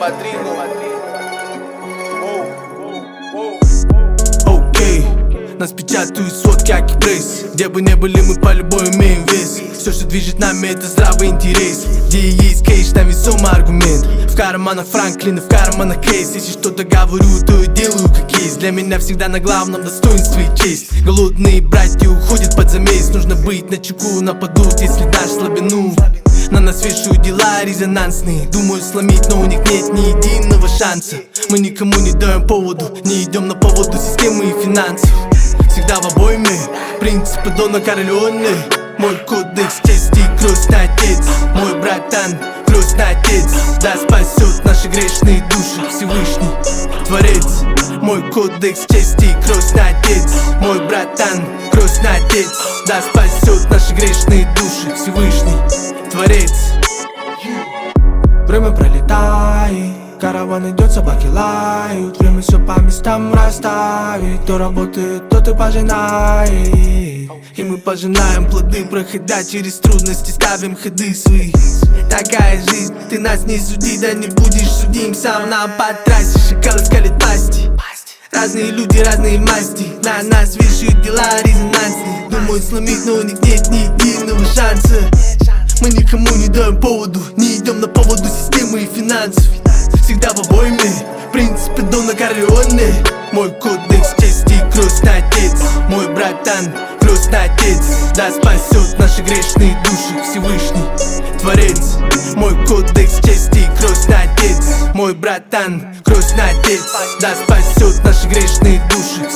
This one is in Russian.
Окей, нас печатают сводки, аки пресс. Где бы не были, мы по-любому имеем вес. Все, что движет нами, это здравый интерес. Где есть кейш, там весомый аргумент. В карманах Франклин, в карманах кейс. Если что-то говорю, то я делаю как есть. Для меня всегда на главном достоинстве и честь. Голодные братья уходят под замес. Нужно быть начеку, нападут, если дашь слабину. На нас вешают дела резонансные. Думаю сломить, но у них нет ни единого шанса. Мы никому не даем поводу, не идем на поводу системы и финансов. Всегда в обойме, принципы Дона Корлеоне. Мой кодекс чести, крестный отец. Мой братан, крестный отец. Да спасет наши грешные души Всевышний Творец. Мой кодекс чести, крестный отец. Мой братан, крестный отец. Да спасет наши грешные души Всевышний Творец. Время пролетает, караван идет, собаки лают. Время все по местам расставить. Кто работает, тот и пожинает. И мы пожинаем плоды, проходя через трудности, ставим ходы свои. Такая жизнь, ты нас не суди, да не будешь судим. Сам нам по трассе, шакалы скалят пасти. Разные люди, разные масти. На нас вешают дела резонансные. Думают сломить, но у них нет ни единого шанса. Мы никому не даем поводу, не идем на поводу системы и финансов. Всегда в обойме, принципы Дона Корлеоне. Мой кодекс чести, крестный отец. Мой братан, крестный отец. Да спасет наши грешные души Всевышний Творец. Мой кодекс чести, крестный отец. Мой братан, крестный отец. Да спасет наши грешные души